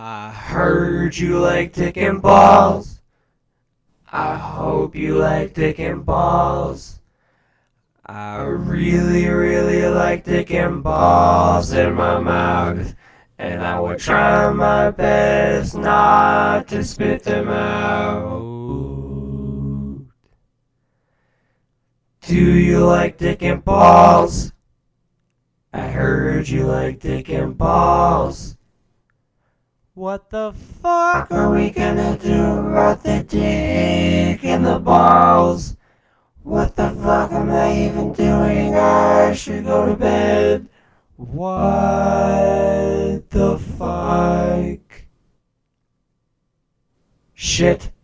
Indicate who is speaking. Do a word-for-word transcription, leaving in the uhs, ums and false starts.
Speaker 1: I heard you like dick and balls. I hope you like dick and balls. I really, really like dick and balls in my mouth, and I would try my best not to spit them out. Do you like dick and balls? I heard you like dick and balls. What the fuck are we gonna do about the dick and the balls? What the fuck am I even doing? I should go to bed. What the fuck? Shit.